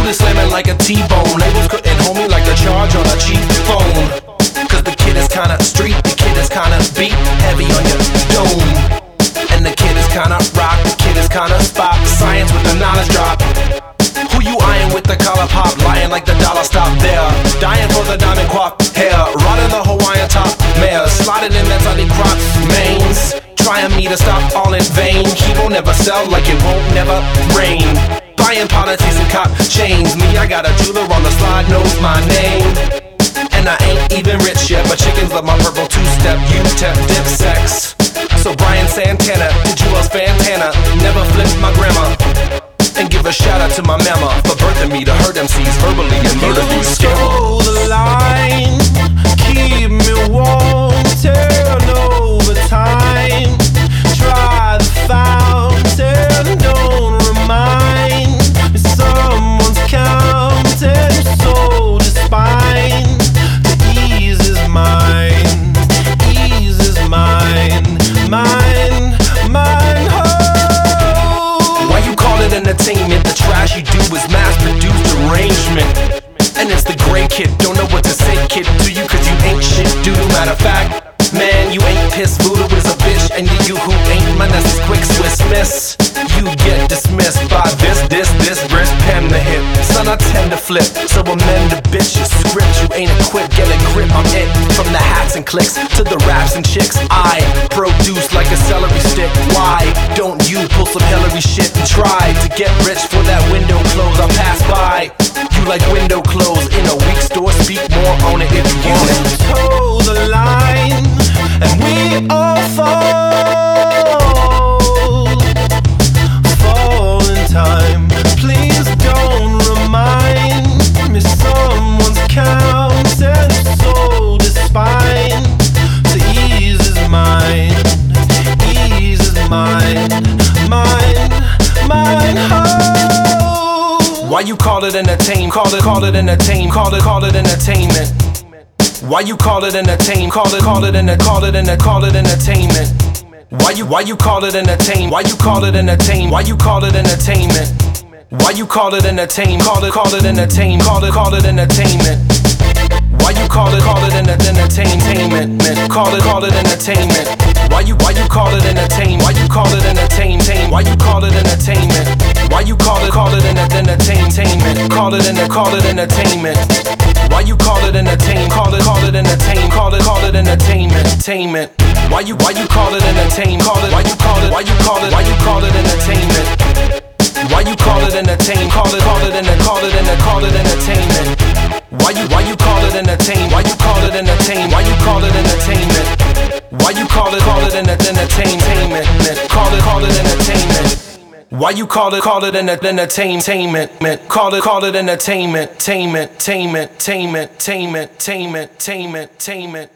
Boot is slamming like a T-bone. Labels couldn't hold me like a charge on a cheap phone. Cause the kid is kinda street, the kid is kinda beat, heavy on your dome. And the kid is kinda rock, the kid is kinda spot, science with the knowledge drop. Who you eyeing with the collar pop, lying like the dollar stop there. Dying for the diamond quap hair, rotting the Hawaiian top mares, sliding in that tiny crop mains. Trying me to stop all in vain. He won't never sell like it won't never rain. Buying politics and cop chains. Me, I got a jeweler on the slide, knows my name. And I ain't even rich yet, but chickens love my purple two-step, U-tep, dip sex. So Brian Santana, Jewel's Fantana, never flipped my grandma. And give a shout out to my mama for birthing me to hurt MCs verbally and murder these scammers. Hold the line, keep me warm, turn over time. Try the fountain, don't remind me someone's counting, so to spine. The ease is mine, ease is mine, mine, mine. Why you call it entertainment? The trash you do is mass-produced arrangement. And it's the gray kid, don't know what to say, kid, to you, cause you ain't shit, dude. Matter of fact, man, you ain't pissed. Voodoo is a bitch, and you who ain't mine, that's quick Swiss miss. You get dismissed by this wrist pen to hit. Son, I tend to flip, so amend the bitch. Your script, you ain't equipped, get a grip, I'm it. From the hats and clicks to the raps and chicks, I produce like a celery stick. Why don't you pull some Hillary shit and try to get rich for that window close? I pass by you like window close in a weak store. Speak more on it if you want it. Hold the line, and we all fall in time. Please don't remind me someone's counting, so to spine. The ease is mine, ease is mine, mine, mine. Oh. Why you call it entertainment? Call it entertainment. Call it entertainment. Why you call it entertainment? Call it entertainment. Why you call it entertainment? Why you call it entertainment? Why you call it entertainment? Why you call it entertainment? Call it entertainment. Call it entertainment. Why you call it entertainment? Call it entertainment. Why you call it entertainment? Why you call it entertainment? Why you call it entertainment? Why you call it entertainment? Call it entertainment. Why you call it entertainment? Call it entertainment. Call it entertainment. Why you call it entertainment? Why you call it entertainment? Why you call it entertainment? Call it entertainment. Why you call it entertainment? Why you call it entertainment? Why you call it entertainment? Why you call it entertainment? Call it entertainment. Why you call it entertainment? Call it entertainment.